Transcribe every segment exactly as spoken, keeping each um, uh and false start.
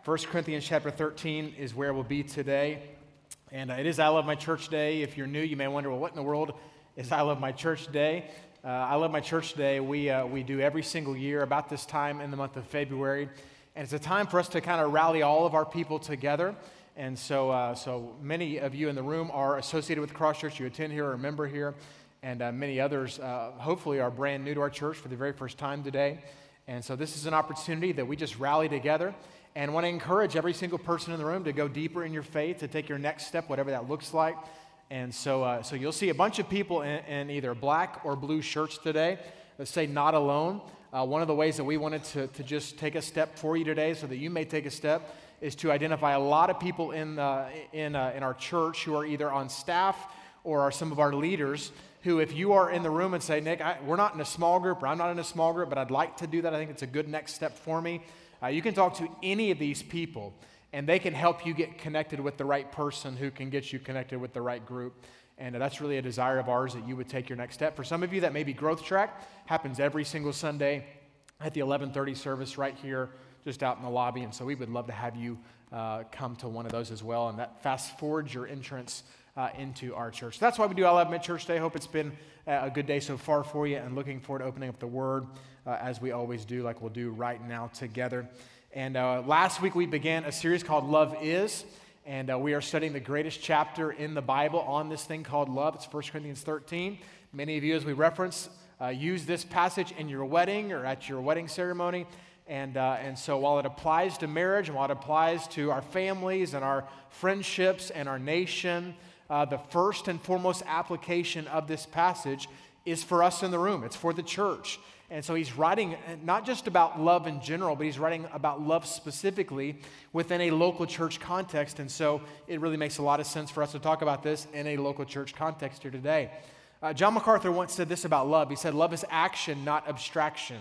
First Corinthians chapter thirteen is where we'll be today. And uh, it is I Love My Church Day. If you're new, you may wonder, well, what in the world is I Love My Church Day? Uh, I Love My Church Day, we, uh, we do every single year about this time in the month of February. And it's a time for us to kind of rally all of our people together. And so uh, so many of you in the room are associated with Cross Church. You attend here or are a member here. And uh, many others, uh, hopefully, are brand new to our church for the very first time today. And so this is an opportunity that we just rally together and want to encourage every single person in the room to go deeper in your faith, to take your next step, whatever that looks like. And so uh, so you'll see a bunch of people in, in either black or blue shirts today that say not alone. Uh, one of the ways that we wanted to, to just take a step for you today so that you may take a step is to identify a lot of people in, uh, in, uh, in our church who are either on staff or are some of our leaders who, if you are in the room and say, Nick, I, we're not in a small group, or I'm not in a small group, but I'd like to do that. I think it's a good next step for me. Uh, you can talk to any of these people, and they can help you get connected with the right person who can get you connected with the right group. And uh, that's really a desire of ours, that you would take your next step. For some of you, that may be Growth Track. Happens every single Sunday at the eleven thirty service right here, just out in the lobby. And so we would love to have you uh, come to one of those as well. And that fast forwards your entrance uh, into our church. That's why we do I Love My Church Day. Hope it's been a good day so far for you, and looking forward to opening up the Word uh, as we always do, like we'll do right now together. And uh, last week we began a series called Love Is, and uh, we are studying the greatest chapter in the Bible on this thing called love. It's First Corinthians thirteen. Many of you, as we reference, uh, use this passage in your wedding or at your wedding ceremony. And uh, and so while it applies to marriage, and while it applies to our families and our friendships and our nation, Uh, the first and foremost application of this passage is for us in the room. It's for the church. And so he's writing not just about love in general, but he's writing about love specifically within a local church context. And so it really makes a lot of sense for us to talk about this in a local church context here today. Uh, John MacArthur once said this about love. He said, love is action, not abstraction.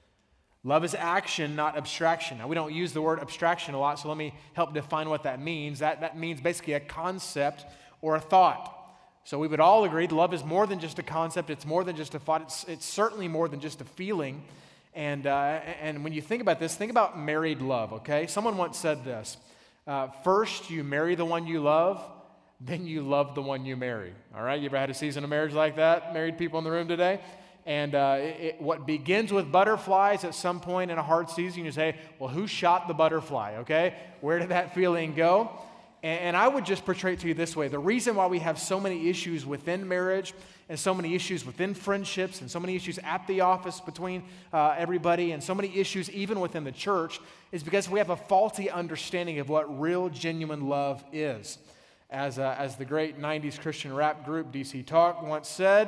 Love is action, not abstraction. Now, we don't use the word abstraction a lot, so let me help define what that means. That, that means basically a concept or a thought. So we would all agree that love is more than just a concept. It's more than just a thought. It's, it's certainly more than just a feeling. And, uh, and when you think about this, think about married love, okay? Someone once said this, uh, first you marry the one you love, then you love the one you marry. All right, you ever had a season of marriage like that, married people in the room today? And uh, it, it, what begins with butterflies at some point in a hard season, you say, well, who shot the butterfly, okay? Where did that feeling go? And I would just portray it to you this way. The reason why we have so many issues within marriage and so many issues within friendships and so many issues at the office between uh, everybody and so many issues even within the church is because we have a faulty understanding of what real, genuine love is. As, uh, as the great nineties Christian rap group D C Talk once said,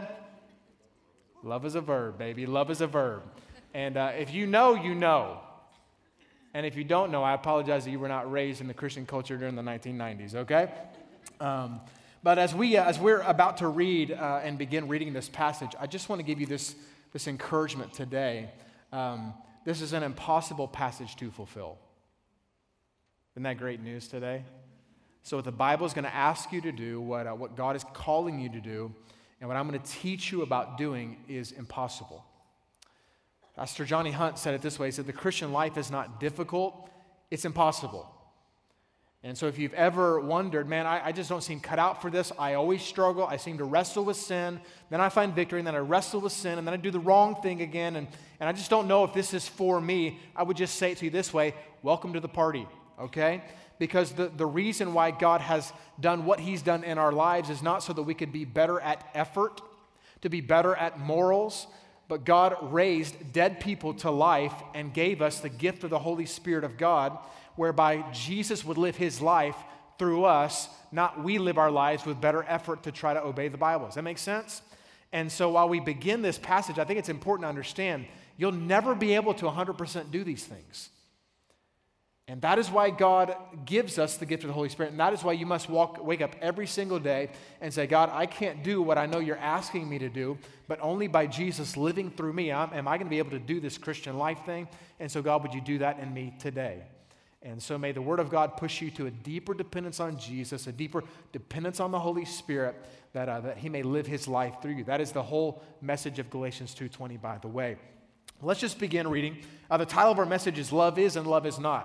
love is a verb, baby. Love is a verb. And uh, if you know, you know. And if you don't know, I apologize that you were not raised in the Christian culture during the nineteen nineties, okay? Um, but as, we, uh, as we're about to read uh, and begin reading this passage, I just want to give you this, this encouragement today. Um, this is an impossible passage to fulfill. Isn't that great news today? So what the Bible is going to ask you to do, what, uh, what God is calling you to do, and what I'm going to teach you about doing is impossible. Pastor Johnny Hunt said it this way. He said, the Christian life is not difficult, it's impossible. And so if you've ever wondered, man, I, I just don't seem cut out for this. I always struggle. I seem to wrestle with sin. Then I find victory, and then I wrestle with sin, and then I do the wrong thing again, and, and I just don't know if this is for me. I would just say it to you this way, welcome to the party, okay? Because the, the reason why God has done what he's done in our lives is not so that we could be better at effort, to be better at morals, but God raised dead people to life and gave us the gift of the Holy Spirit of God, whereby Jesus would live his life through us, not we live our lives with better effort to try to obey the Bible. Does that make sense? And so while we begin this passage, I think it's important to understand you'll never be able to one hundred percent do these things. And that is why God gives us the gift of the Holy Spirit. And that is why you must walk, wake up every single day and say, God, I can't do what I know you're asking me to do, but only by Jesus living through me I'm, am I going to be able to do this Christian life thing. And so, God, would you do that in me today? And so may the Word of God push you to a deeper dependence on Jesus, a deeper dependence on the Holy Spirit, that, uh, that he may live his life through you. That is the whole message of Galatians two twenty, by the way. Let's just begin reading. Uh, the title of our message is Love Is and Love Is Not.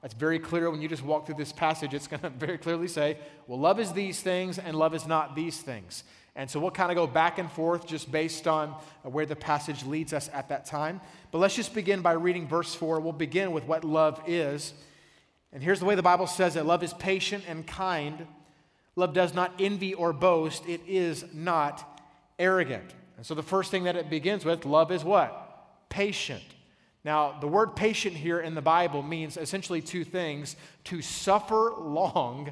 It's very clear when you just walk through this passage, it's going to very clearly say, well, love is these things and love is not these things. And so we'll kind of go back and forth just based on where the passage leads us at that time. But let's just begin by reading verse four. We'll begin with what love is. And here's the way the Bible says it. Love is patient and kind. Love does not envy or boast. It is not arrogant. And so the first thing that it begins with, love is what? Patient. Now, the word patient here in the Bible means essentially two things. To suffer long.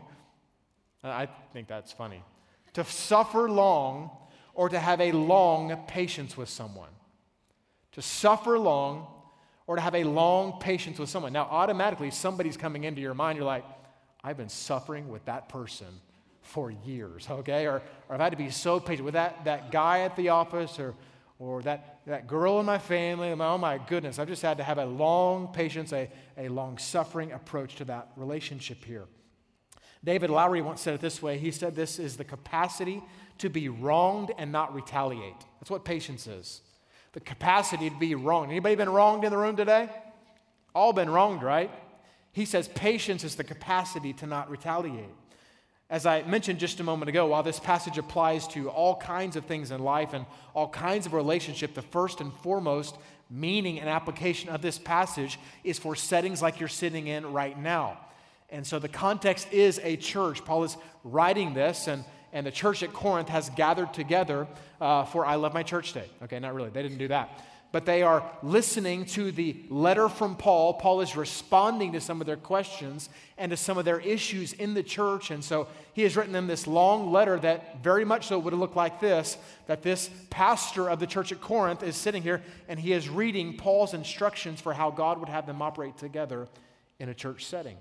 I think that's funny. To suffer long, or to have a long patience with someone. To suffer long, or to have a long patience with someone. Now, automatically, somebody's coming into your mind. You're like, I've been suffering with that person for years, okay? Or, or I've had to be so patient with that, that guy at the office, or, or that, that girl in my family. Oh, my goodness, I've just had to have a long patience, a, a long-suffering approach to that relationship here. David Lowery once said it this way. He said this is the capacity to be wronged and not retaliate. That's what patience is. The capacity to be wronged. Anybody been wronged in the room today? All been wronged, right? He says patience is the capacity to not retaliate. As I mentioned just a moment ago, while this passage applies to all kinds of things in life and all kinds of relationship, the first and foremost meaning and application of this passage is for settings like you're sitting in right now. And so the context is a church. Paul is writing this, and, and the church at Corinth has gathered together uh, for I Love My Church Day. Okay, not really. They didn't do that. But they are listening to the letter from Paul. Paul is responding to some of their questions and to some of their issues in the church. And so he has written them this long letter that very much so would have looked like this, that this pastor of the church at Corinth is sitting here, and he is reading Paul's instructions for how God would have them operate together in a church setting.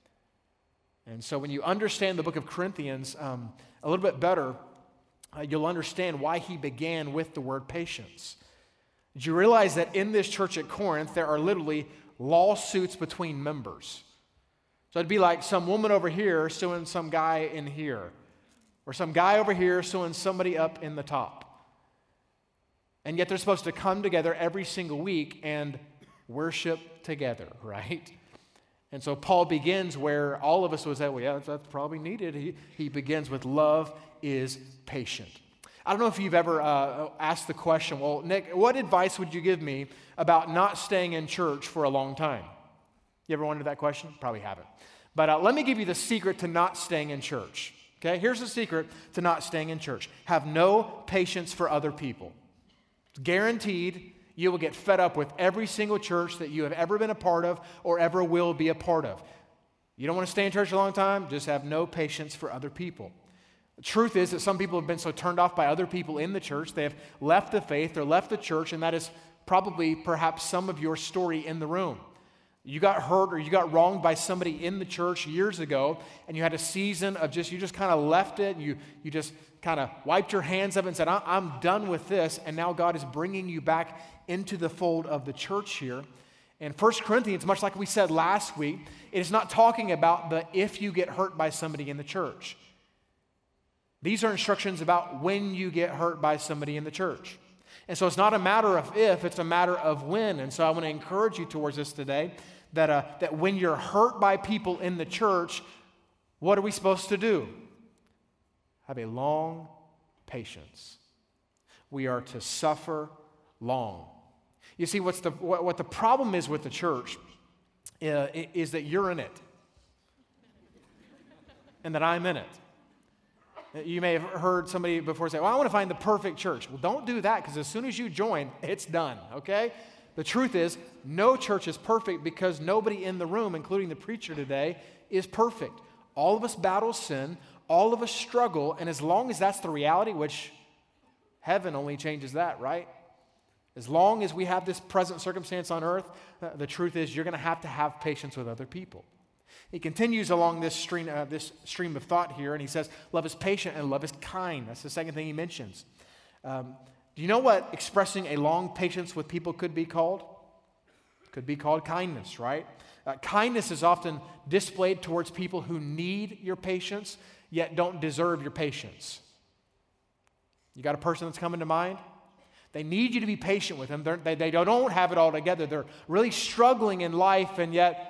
And so when you understand the book of Corinthians um, a little bit better, uh, you'll understand why he began with the word patience. Did you realize that in this church at Corinth, there are literally lawsuits between members? So it'd be like some woman over here suing some guy in here, or some guy over here suing somebody up in the top. And yet they're supposed to come together every single week and worship together, right? And so Paul begins where all of us would say, well, yeah, that's, that's probably needed. He, he begins with love is patient. I don't know if you've ever uh, asked the question, well, Nick, what advice would you give me about not staying in church for a long time? You ever wondered that question? Probably haven't. But uh, let me give you the secret to not staying in church. Okay, here's the secret to not staying in church. Have no patience for other people. It's guaranteed. You will get fed up with every single church that you have ever been a part of or ever will be a part of. You don't want to stay in church a long time? Just have no patience for other people. The truth is that some people have been so turned off by other people in the church, they have left the faith or left the church, and that is probably perhaps some of your story in the room. You got hurt or you got wronged by somebody in the church years ago, and you had a season of just, you just kind of left it, and you, you just kind of wiped your hands of it and said, I'm done with this, and now God is bringing you back into the fold of the church here. And First Corinthians, much like we said last week, it is not talking about the if you get hurt by somebody in the church. These are instructions about when you get hurt by somebody in the church. And so it's not a matter of if, it's a matter of when. And so I want to encourage you towards this today, that, uh, that when you're hurt by people in the church, what are we supposed to do? Have a long patience. We are to suffer long. You see, what's the, what, what the problem is with the church uh, is that you're in it and that I'm in it. You may have heard somebody before say, well, I want to find the perfect church. Well, don't do that, because as soon as you join, it's done, okay? The truth is, no church is perfect because nobody in the room, including the preacher today, is perfect. All of us battle sin. All of us struggle. And as long as that's the reality, which heaven only changes that, right? As long as we have this present circumstance on earth, uh, the truth is you're going to have to have patience with other people. He continues along this stream, uh, this stream of thought here, and he says, love is patient and love is kind. That's the second thing he mentions. Um, do you know what expressing a long patience with people could be called? Could be called kindness, right? Uh, kindness is often displayed towards people who need your patience, yet don't deserve your patience. You got a person that's coming to mind? They need you to be patient with them. They're, they, they don't have it all together. They're really struggling in life, and yet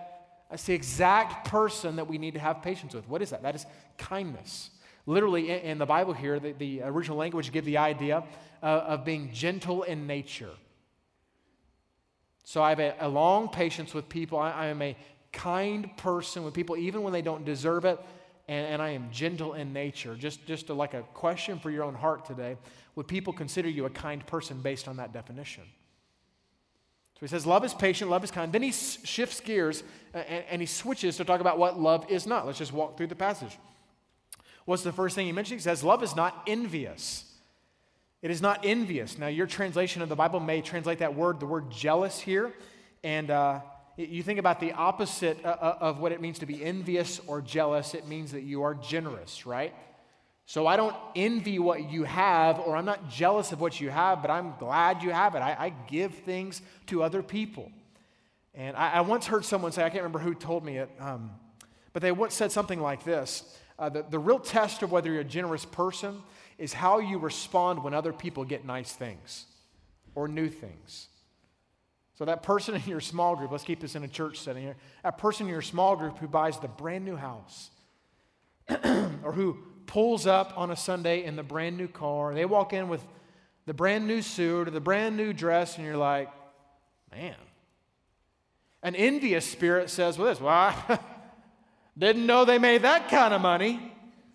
That's the exact person that we need to have patience with. What is that? That is kindness. Literally, in, in the Bible here, the, the original language gives the idea uh, of being gentle in nature. So I have a, a long patience with people. I, I am a kind person with people, even when they don't deserve it, and, and I am gentle in nature. Just, just a, like a question for your own heart today. Would people consider you a kind person based on that definition? So he says, love is patient, love is kind. Then he s- shifts gears uh, and, and he switches to talk about what love is not. Let's just walk through the passage. What's the first thing he mentions? He says, love is not envious. It is not envious. Now, your translation of the Bible may translate that word, the word jealous here. And uh, you think about the opposite uh, of what it means to be envious or jealous. It means that you are generous, right? So I don't envy what you have, or I'm not jealous of what you have, but I'm glad you have it. I, I give things to other people. And I, I once heard someone say, I can't remember who told me it, um, but they once said something like this. Uh, the, the real test of whether you're a generous person is how you respond when other people get nice things or new things. So that person in your small group, let's keep this in a church setting here, that person in your small group who buys the brand new house or who pulls up on a Sunday in the brand new car. They walk in with the brand new suit or the brand new dress, and you're like, man. An envious spirit says, well, this, well, I didn't know they made that kind of money.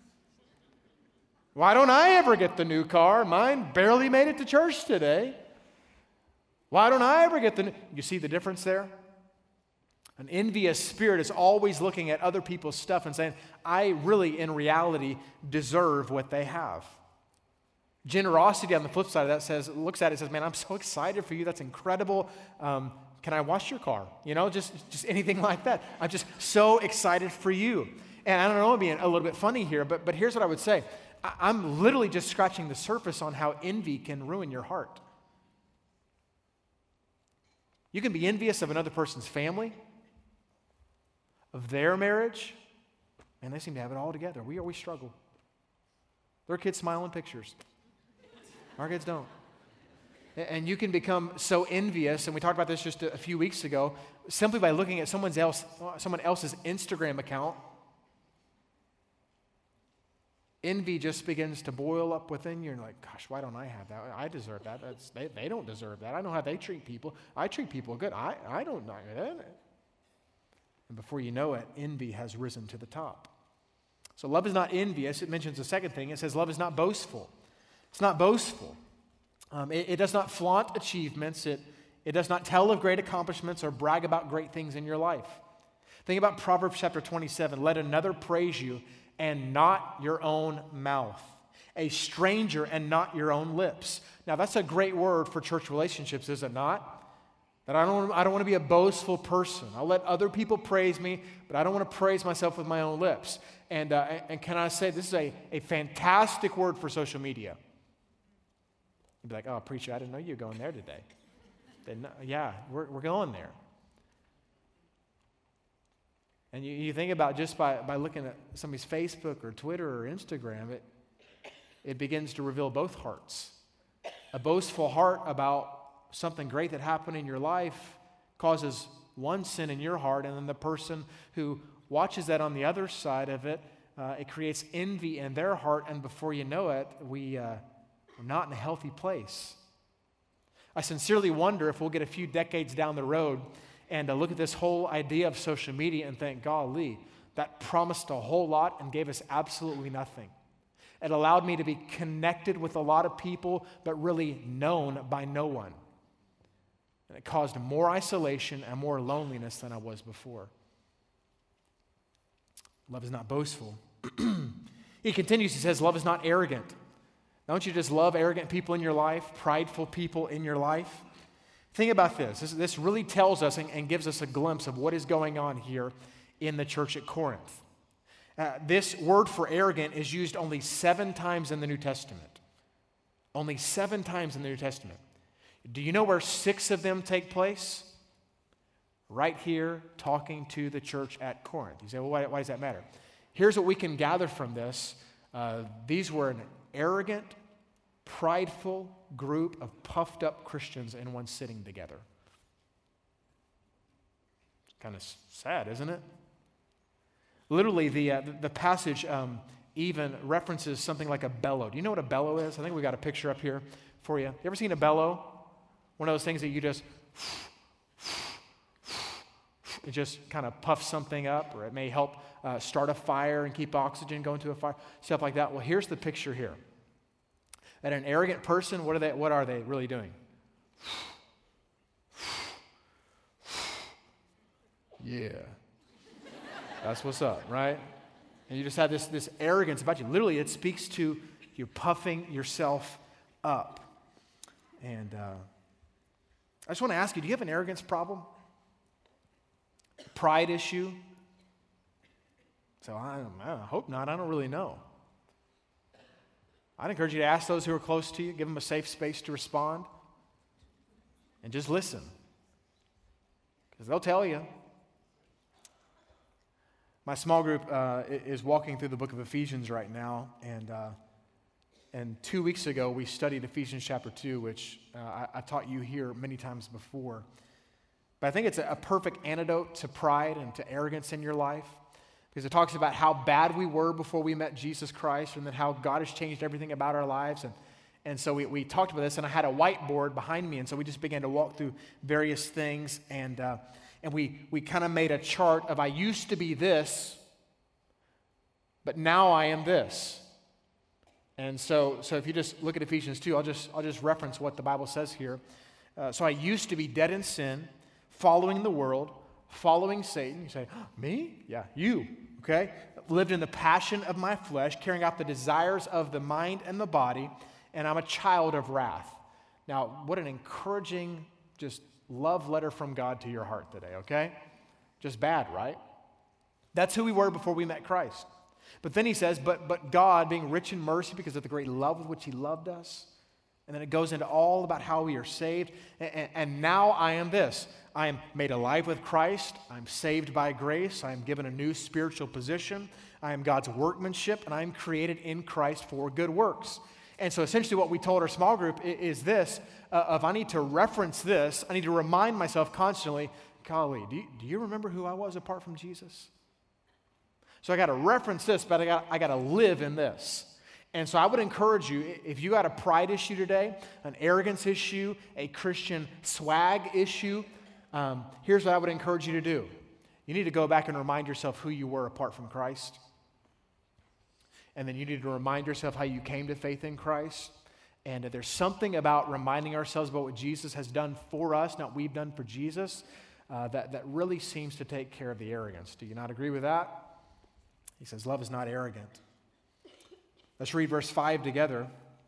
Why don't I ever get the new car? Mine barely made it to church today. Why don't I ever get the new? You see the difference there? An envious spirit is always looking at other people's stuff and saying, I really, in reality, deserve what they have. Generosity on the flip side of that says, looks at it and says, man, I'm so excited for you. That's incredible. Um, can I wash your car? You know, just, just anything like that. I'm just so excited for you. And I don't know, I'm being a little bit funny here, but, but here's what I would say. I, I'm literally just scratching the surface on how envy can ruin your heart. You can be envious of another person's family, of their marriage, and they seem to have it all together. We we struggle. Their kids smile in pictures. Our kids don't. And you can become so envious, and we talked about this just a few weeks ago, simply by looking at someone else, someone else's Instagram account. Envy just begins to boil up within you, and you're like, gosh, why don't I have that? I deserve that. That's, they, they don't deserve that. I know how they treat people. I treat people good. I, I don't know that. And before you know it, envy has risen to the top. So love is not envious. It mentions the second thing. It says love is not boastful. It's not boastful. Um, it, it does not flaunt achievements. It, it does not tell of great accomplishments or brag about great things in your life. Think about Proverbs chapter twenty-seven. Let another praise you and not your own mouth. A stranger and not your own lips. Now that's a great word for church relationships, is it not? That I don't, I don't want to be a boastful person. I'll let other people praise me, but I don't want to praise myself with my own lips. And, uh, and can I say, this is a, a fantastic word for social media. You'd be like, oh, preacher, I didn't know you were going there today. Didn't know. Yeah, we're, we're going there. And you, you think about just by, by looking at somebody's Facebook or Twitter or Instagram, it, it begins to reveal both hearts. A boastful heart about something great that happened in your life causes one sin in your heart, and then the person who watches that on the other side of it, uh, it creates envy in their heart, and before you know it, we, uh, we're not in a healthy place. I sincerely wonder if we'll get a few decades down the road and uh, look at this whole idea of social media and think, golly, that promised a whole lot and gave us absolutely nothing. It allowed me to be connected with a lot of people, but really known by no one. And it caused more isolation and more loneliness than I was before. Love is not boastful. He continues, he says, love is not arrogant. Don't you just love arrogant people in your life, prideful people in your life? Think about this. This, this really tells us and, and gives us a glimpse of what is going on here in the church at Corinth. Uh, this word for arrogant is used only seven times in the New Testament. Only seven times in the New Testament. Do you know where six of them take place? Right here, talking to the church at Corinth. You say, well, why, why does that matter? Here's what we can gather from this. Uh, these were an arrogant, prideful group of puffed up Christians in one sitting together. Kind of sad, isn't it? Literally, the, uh, the, the passage um, even references something like a bellow. Do you know what a bellow is? I think we got a picture up here for you. You ever seen a bellow? One of those things that you just, it just kind of puffs something up, or it may help uh, start a fire and keep oxygen going to a fire, stuff like that. Well, here's the picture here. That an arrogant person, what are they, what are they really doing? Yeah. That's what's up, right? And you just have this, this arrogance about you. Literally, it speaks to you puffing yourself up. And uh, I just want to ask you, do you have an arrogance problem? Pride issue? So I, I hope not. I don't really know. I'd encourage you to ask those who are close to you, give them a safe space to respond, and just listen. Because they'll tell you. My small group uh, is walking through the book of Ephesians right now, and uh, and two weeks ago we studied Ephesians chapter two, which uh, I, I taught you here many times before. But I think it's a, a perfect antidote to pride and to arrogance in your life, because it talks about how bad we were before we met Jesus Christ, and then how God has changed everything about our lives. And, and so we, we talked about this, and I had a whiteboard behind me, and so we just began to walk through various things, and uh, and we, we kind of made a chart of I used to be this, but now I am this. And so, so if you just look at Ephesians two, I'll just, I'll just reference what the Bible says here. Uh, so I used to be dead in sin, following the world, following Satan. You say, oh, me? Yeah, you, okay? Lived in the passion of my flesh, carrying out the desires of the mind and the body, and I'm a child of wrath. Now, what an encouraging, just love letter from God to your heart today, okay? Just bad, right? That's who we were before we met Christ. But then he says, but, but God, being rich in mercy because of the great love with which he loved us, and then it goes into all about how we are saved, and, and now I am this. I am made alive with Christ. I'm saved by grace. I am given a new spiritual position. I am God's workmanship, and I am created in Christ for good works. And so essentially what we told our small group is this, uh, of I need to reference this. I need to remind myself constantly, golly, do you, do you remember who I was apart from Jesus? So I got to reference this, but I got I got to live in this. And so I would encourage you, if you got a pride issue today, an arrogance issue, a Christian swag issue, um, here's what I would encourage you to do. You need to go back and remind yourself who you were apart from Christ. And then you need to remind yourself how you came to faith in Christ. And there's something about reminding ourselves about what Jesus has done for us, not we've done for Jesus, uh, that, that really seems to take care of the arrogance. Do you not agree with that? He says, love is not arrogant. Let's read verse five together.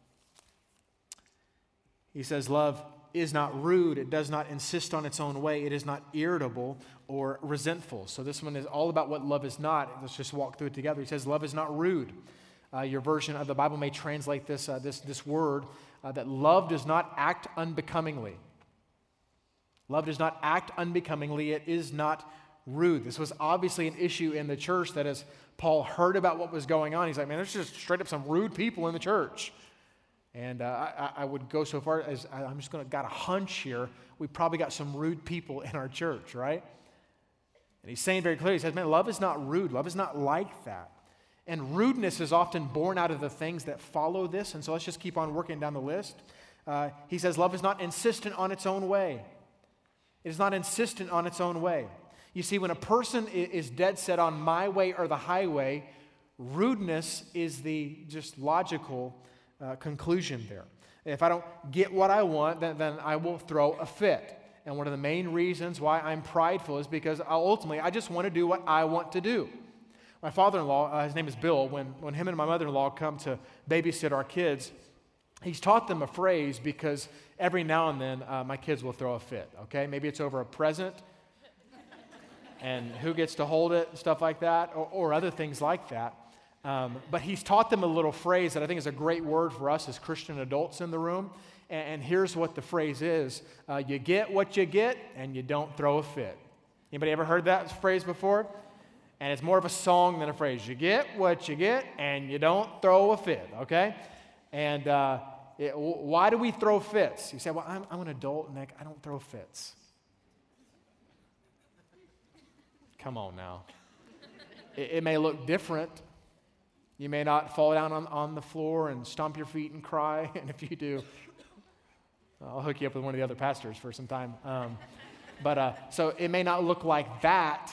He says, love is not rude. It does not insist on its own way. It is not irritable or resentful. So this one is all about what love is not. Let's just walk through it together. He says, love is not rude. Uh, your version of the Bible may translate this, uh, this, this word, uh, that love does not act unbecomingly. Love does not act unbecomingly. It is not rude. This was obviously an issue in the church that as Paul heard about what was going on, he's like, man, there's just straight up some rude people in the church. And uh, I, I would go so far as I'm just going to got a hunch here. We probably got some rude people in our church, right? And he's saying very clearly, he says, man, love is not rude. Love is not like that. And rudeness is often born out of the things that follow this. And so let's just keep on working down the list. Uh, he says, love is not insistent on its own way. It is not insistent on its own way. You see, when a person is dead set on my way or the highway, rudeness is the just logical uh, conclusion there. If I don't get what I want, then, then I will throw a fit. And one of the main reasons why I'm prideful is because ultimately I just want to do what I want to do. My father-in-law, uh, his name is Bill, when, when him and my mother-in-law come to babysit our kids, he's taught them a phrase because every now and then uh, my kids will throw a fit, okay? Maybe it's over a present and who gets to hold it, stuff like that, or, or other things like that. Um, but he's taught them a little phrase that I think is a great word for us as Christian adults in the room. And, and here's what the phrase is. Uh, you get what you get, and you don't throw a fit. Anybody ever heard that phrase before? And it's more of a song than a phrase. You get what you get, and you don't throw a fit, okay? And uh, it, why do we throw fits? You say, well, I'm, I'm an adult, Nick. I don't throw fits. Come on now. it, it may look different. You may not fall down on, on the floor and stomp your feet and cry. And if you do, I'll hook you up with one of the other pastors for some time. Um, but uh, so it may not look like that,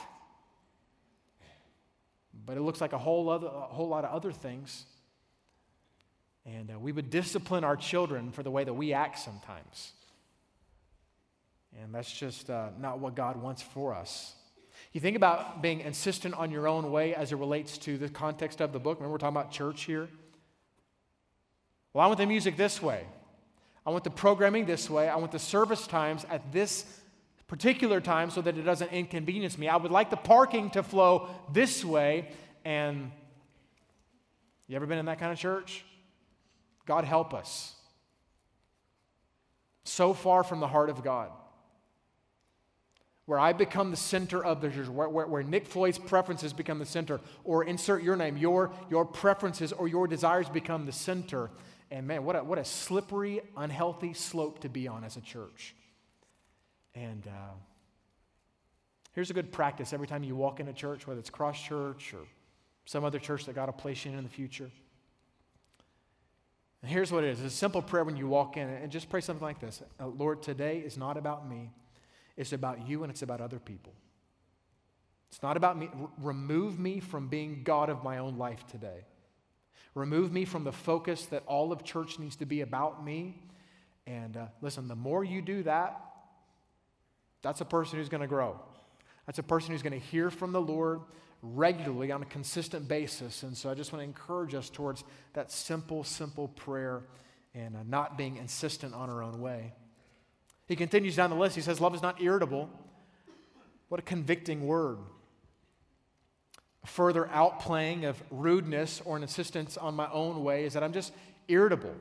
but it looks like a whole other, a whole lot of other things. And uh, we would discipline our children for the way that we act sometimes. And that's just uh, not what God wants for us. You think about being insistent on your own way as it relates to the context of the book. Remember, we're talking about church here. Well, I want the music this way. I want the programming this way. I want the service times at this particular time so that it doesn't inconvenience me. I would like the parking to flow this way. And you ever been in that kind of church? God help us. So far from the heart of God. Where I become the center of the church, where, where, where Nick Floyd's preferences become the center, or insert your name, your, your preferences or your desires become the center. And man, what a, what a slippery, unhealthy slope to be on as a church. And uh, here's a good practice every time you walk into church, whether it's Cross Church or some other church that God will place you in in the future. And here's what it is. It's a simple prayer when you walk in, and just pray something like this. Lord, today is not about me. It's about you and it's about other people. It's not about me. R- remove me from being God of my own life today. Remove me from the focus that all of church needs to be about me. And uh, listen, the more you do that, that's a person who's going to grow. That's a person who's going to hear from the Lord regularly on a consistent basis. And so I just want to encourage us towards that simple, simple prayer and uh, not being insistent on our own way. He continues down the list. He says, love is not irritable. What a convicting word. A further outplaying of rudeness or an insistence on my own way is that I'm just irritable.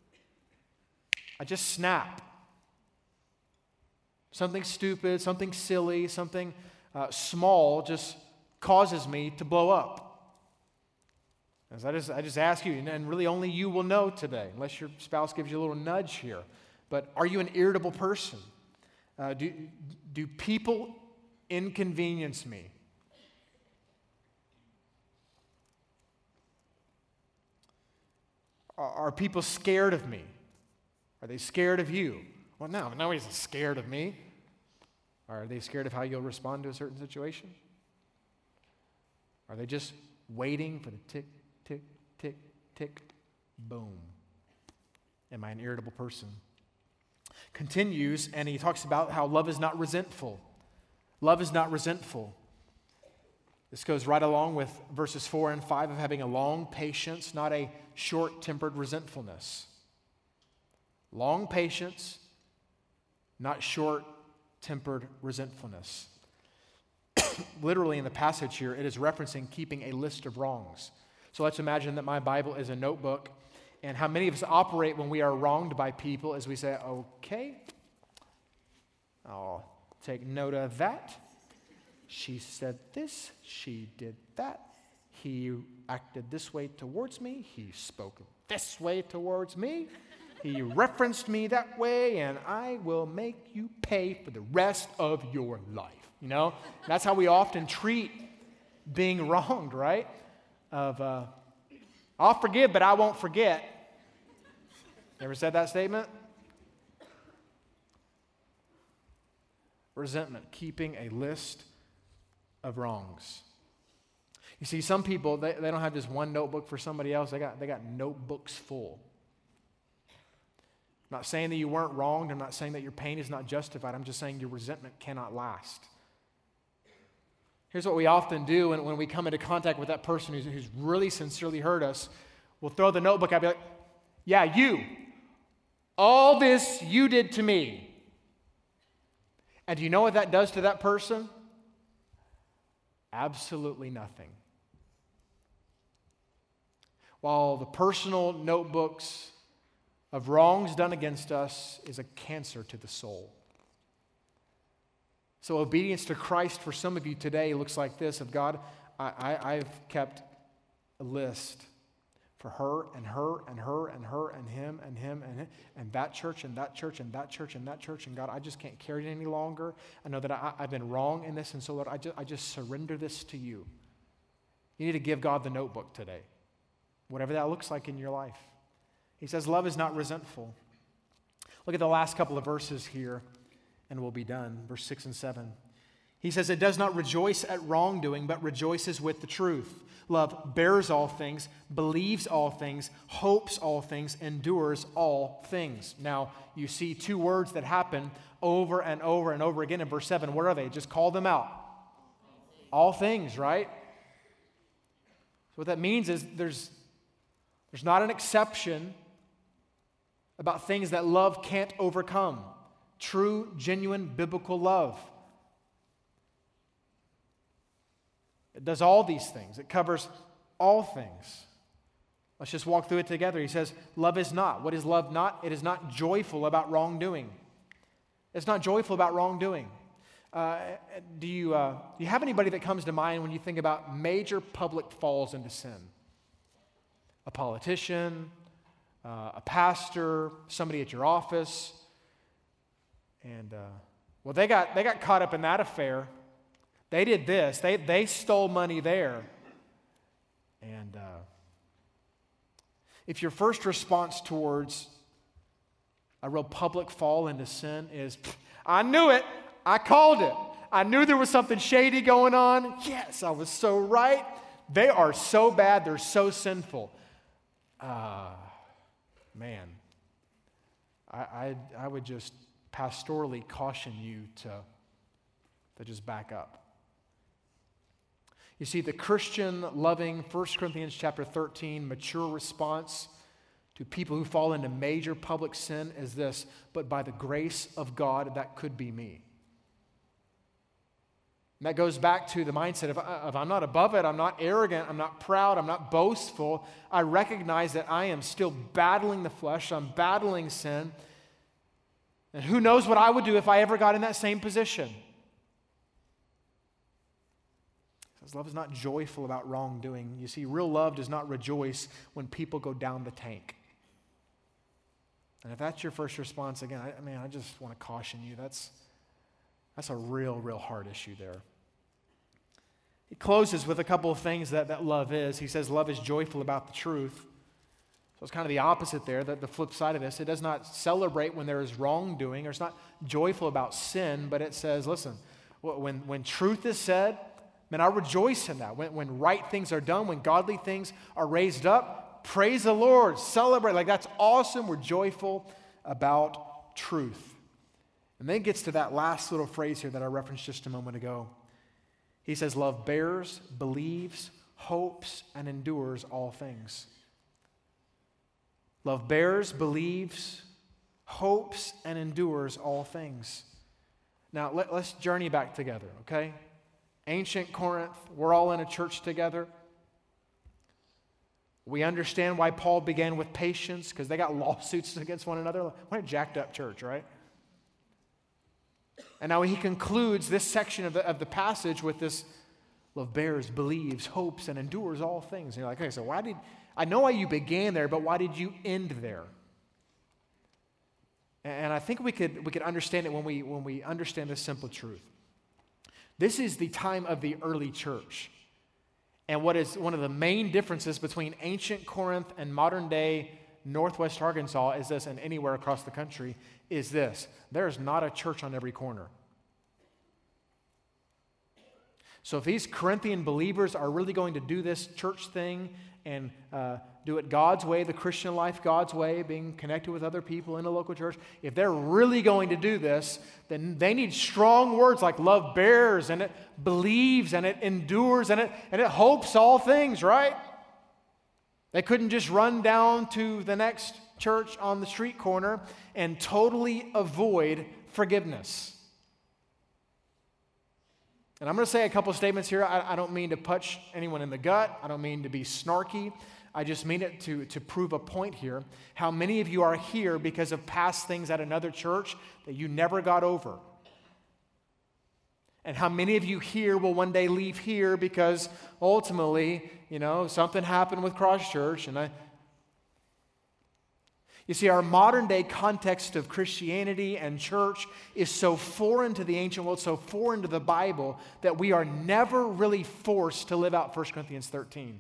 I just snap. Something stupid, something silly, something uh, small just causes me to blow up. As I just, I just ask you, and really only you will know today, unless your spouse gives you a little nudge here. But are you an irritable person? Uh, do, do people inconvenience me? Are, are people scared of me? Are they scared of you? Well, no, nobody's scared of me. Are they scared of how you'll respond to a certain situation? Are they just waiting for the tick, tick, tick, tick, boom? Am I an irritable person? Continues, and he talks about how love is not resentful. Love is not resentful. This goes right along with verses four and five of having a long patience, not a short-tempered resentfulness. Long patience, not short-tempered resentfulness. Literally in the passage here, it is referencing keeping a list of wrongs. So let's imagine that my Bible is a notebook. And how many of us operate when we are wronged by people is we say, okay, I'll take note of that. She said this, she did that. He acted this way towards me. He spoke this way towards me. He referenced me that way, and I will make you pay for the rest of your life. You know, that's how we often treat being wronged, right? Of, uh, I'll forgive, but I won't forget. Ever said that statement? Resentment, keeping a list of wrongs. You see, some people, they, they don't have just one notebook for somebody else. They got, they got notebooks full. I'm not saying that you weren't wronged. I'm not saying that your pain is not justified. I'm just saying your resentment cannot last. Here's what we often do when, when we come into contact with that person who's, who's really sincerely hurt us. We'll throw the notebook out and be like, yeah, you. All this you did to me. And do you know what that does to that person? Absolutely nothing. While the personal notebooks of wrongs done against us is a cancer to the soul. So obedience to Christ for some of you today looks like this: of God, I, I, I've kept a list for her and her and her and her and him and him and him and that church and that church and that church and that church. And God, I just can't carry it any longer. I know that I, I've been wrong in this. And so, Lord, I just, I just surrender this to you. You need to give God the notebook today, whatever that looks like in your life. He says, love is not resentful. Look at the last couple of verses here, and we'll be done. Verse six and seven. He says, it does not rejoice at wrongdoing, but rejoices with the truth. Love bears all things, believes all things, hopes all things, endures all things. Now, you see two words that happen over and over and over again in verse seven. What are they? Just call them out. All things, right? So what that means is there's, there's not an exception about things that love can't overcome. True, genuine, biblical love. It does all these things. It covers all things. Let's just walk through it together. He says, love is not. What is love not? It is not joyful about wrongdoing. It's not joyful about wrongdoing. Uh, do you uh, do you have anybody that comes to mind when you think about major public falls into sin? A politician, uh, a pastor, somebody at your office, and uh, well, they got they got caught up in that affair. They did this. They they stole money there, and uh, if your first response towards a real public fall into sin is, I knew it. I called it. I knew there was something shady going on. Yes, I was so right. They are so bad. They're so sinful. Uh, man, I, I, I would just pastorally caution you to, to just back up. You see, the Christian loving First Corinthians chapter thirteen mature response to people who fall into major public sin is this: but by the grace of God, that could be me. And that goes back to the mindset of, of I'm not above it, I'm not arrogant, I'm not proud, I'm not boastful. I recognize that I am still battling the flesh, I'm battling sin. And who knows what I would do if I ever got in that same position. Because love is not joyful about wrongdoing. You see, real love does not rejoice when people go down the tank. And if that's your first response, again, I, I mean, I just want to caution you. That's, that's a real, real hard issue there. He closes with a couple of things that, that love is. He says love is joyful about the truth. So it's kind of the opposite there, that the flip side of this. It does not celebrate when there is wrongdoing, or it's not joyful about sin, but it says, listen, when, when truth is said, man, I rejoice in that. When, when right things are done, when godly things are raised up, praise the Lord, celebrate. Like, that's awesome. We're joyful about truth. And then it gets to that last little phrase here that I referenced just a moment ago. He says, love bears, believes, hopes, and endures all things. Love bears, believes, hopes, and endures all things. Now, let, let's journey back together, okay? Ancient Corinth, we're all in a church together. We understand why Paul began with patience, because they got lawsuits against one another. What a jacked up church, right? And now he concludes this section of the, of the passage with this: love bears, believes, hopes, and endures all things. And you're like, okay, so why did, I know why you began there, but why did you end there? And I think we could we could understand it when we when we understand this simple truth. This is the time of the early church. And what is one of the main differences between ancient Corinth and modern day Northwest Arkansas is this, and anywhere across the country, is this: there is not a church on every corner. So if these Corinthian believers are really going to do this church thing and uh, do it God's way, the Christian life God's way, being connected with other people in a local church, if they're really going to do this, then they need strong words like love bears, and it believes, and it endures, and it, and it hopes all things, right? They couldn't just run down to the next church on the street corner and totally avoid forgiveness. And I'm going to say a couple of statements here. I, I don't mean to punch anyone in the gut. I don't mean to be snarky. I just mean it to, to prove a point here. How many of you are here because of past things at another church that you never got over? And how many of you here will one day leave here because ultimately, you know, something happened with Cross Church, and I, You see, our modern day context of Christianity and church is so foreign to the ancient world, so foreign to the Bible, that we are never really forced to live out First Corinthians thirteen.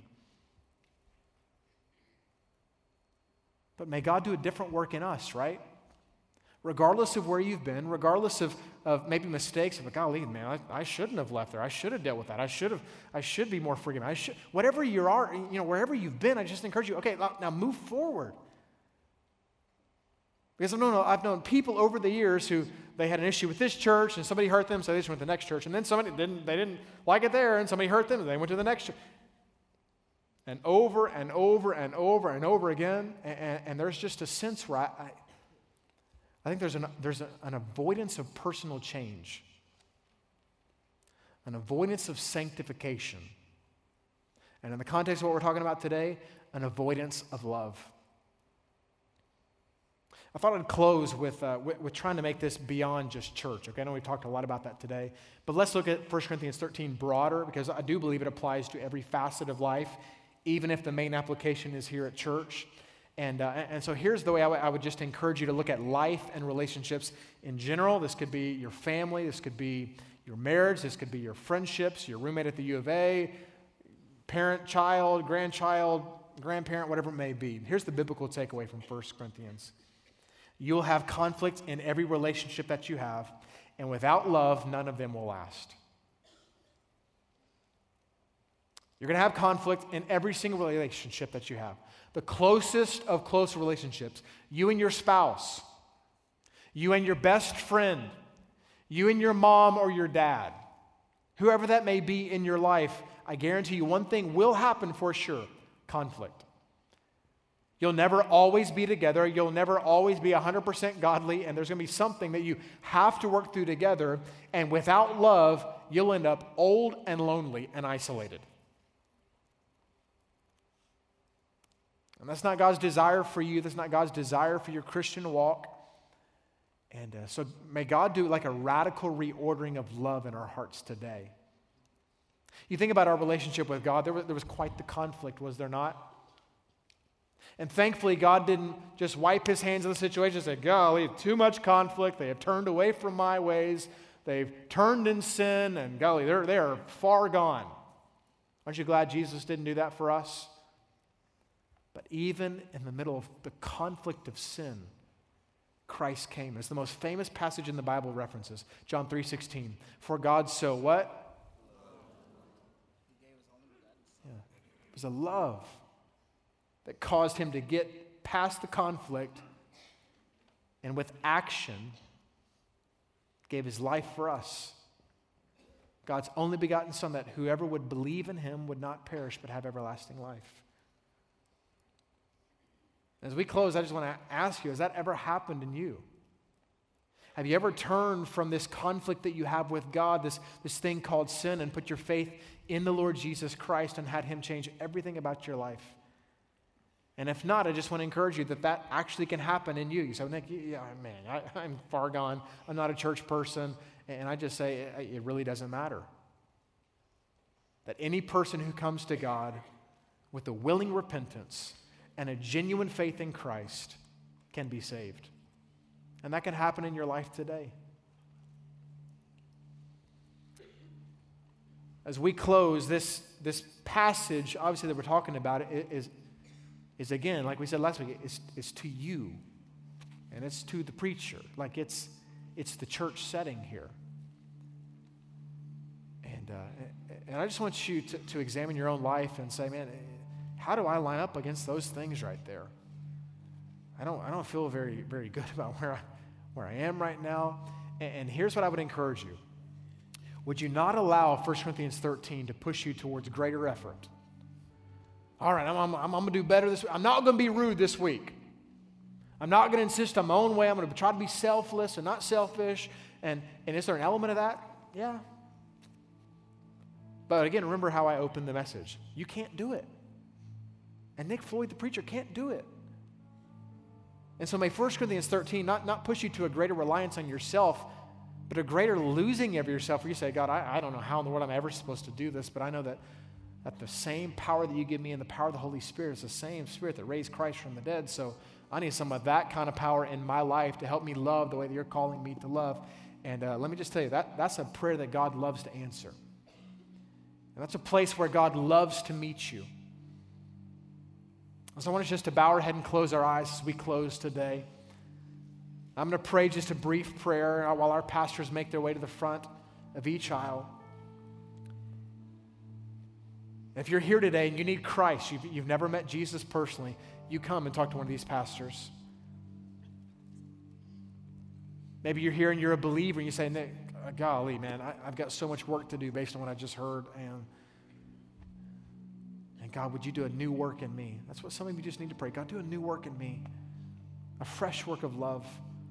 But may God do a different work in us, right? Regardless of where you've been, regardless of, of maybe mistakes, but golly, man, I, I shouldn't have left there. I should have dealt with that. I should have. I should be more forgiving. I should, whatever you are, you know, wherever you've been, I just encourage you. Okay, now move forward. Because no, no, I've known people over the years who they had an issue with this church, and somebody hurt them, so they just went to the next church, and then somebody didn't. They didn't like it there, and somebody hurt them, and they went to the next church. And over and over and over and over again, and, and, and there's just a sense where I. I I think there's an, there's a, an avoidance of personal change, an avoidance of sanctification, and in the context of what we're talking about today, an avoidance of love. I thought I'd close with, uh, with, with trying to make this beyond just church. Okay, I know we talked a lot about that today, but let's look at First Corinthians thirteen broader, because I do believe it applies to every facet of life, even if the main application is here at church. And, uh, and so here's the way I, w- I would just encourage you to look at life and relationships in general. This could be your family. This could be your marriage. This could be your friendships, your roommate at the U of A, parent, child, grandchild, grandparent, whatever it may be. Here's the biblical takeaway from First Corinthians. You'll have conflict in every relationship that you have, and without love, none of them will last. You're going to have conflict in every single relationship that you have. The closest of close relationships, you and your spouse, you and your best friend, you and your mom or your dad, whoever that may be in your life, I guarantee you one thing will happen for sure: conflict. You'll never always be together. You'll never always be one hundred percent godly, and there's going to be something that you have to work through together, and without love, you'll end up old and lonely and isolated. And that's not God's desire for you. That's not God's desire for your Christian walk. And uh, so may God do like a radical reordering of love in our hearts today. You think about our relationship with God, there was, there was quite the conflict, was there not? And thankfully, God didn't just wipe his hands of the situation and say, golly, too much conflict. They have turned away from my ways. They've turned in sin, and golly, they're, they are far gone. Aren't you glad Jesus didn't do that for us? But even in the middle of the conflict of sin, Christ came. It's the most famous passage in the Bible references. John three sixteen. For God so what? Yeah. It was a love that caused him to get past the conflict and with action gave his life for us. God's only begotten Son, that whoever would believe in him would not perish but have everlasting life. As we close, I just want to ask you, has that ever happened in you? Have you ever turned from this conflict that you have with God, this, this thing called sin, and put your faith in the Lord Jesus Christ and had him change everything about your life? And if not, I just want to encourage you that that actually can happen in you. You say, Nick, yeah, man, I, I'm far gone. I'm not a church person. And I just say, it, it really doesn't matter. That any person who comes to God with a willing repentance and a genuine faith in Christ can be saved. And that can happen in your life today. As we close, this, this passage, obviously, that we're talking about is, is again, like we said last week, it's, it's to you. And it's to the preacher. Like it's, it's the church setting here. And, uh, and I just want you to, to examine your own life and say, man, how do I line up against those things right there? I don't, I don't feel very, very good about where I, where I am right now. And, and here's what I would encourage you. Would you not allow First Corinthians thirteen to push you towards greater effort? All right, I'm, I'm, I'm going to do better this week. I'm not going to be rude this week. I'm not going to insist on my own way. I'm going to try to be selfless and not selfish. And, and is there an element of that? Yeah. But again, remember how I opened the message. You can't do it. And Nick Floyd, the preacher, can't do it. And so may First Corinthians thirteen not, not push you to a greater reliance on yourself, but a greater losing of yourself where you say, God, I, I don't know how in the world I'm ever supposed to do this, but I know that, that the same power that you give me and the power of the Holy Spirit is the same Spirit that raised Christ from the dead. So I need some of that kind of power in my life to help me love the way that you're calling me to love. And uh, let me just tell you, that, that's a prayer that God loves to answer. And that's a place where God loves to meet you. So I want us just to bow our head and close our eyes as we close today. I'm going to pray just a brief prayer while our pastors make their way to the front of each aisle. If you're here today and you need Christ, you've, you've never met Jesus personally, you come and talk to one of these pastors. Maybe you're here and you're a believer and you say, Nick, golly, man, I, I've got so much work to do based on what I just heard. And, and God, would you do a new work in me? That's what some of you just need to pray. God, do a new work in me, a fresh work of love.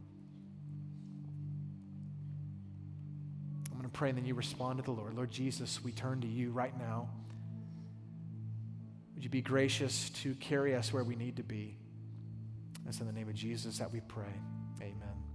I'm going to pray and then you respond to the Lord. Lord Jesus, we turn to you right now. Would you be gracious to carry us where we need to be? It's in the name of Jesus that we pray. Amen.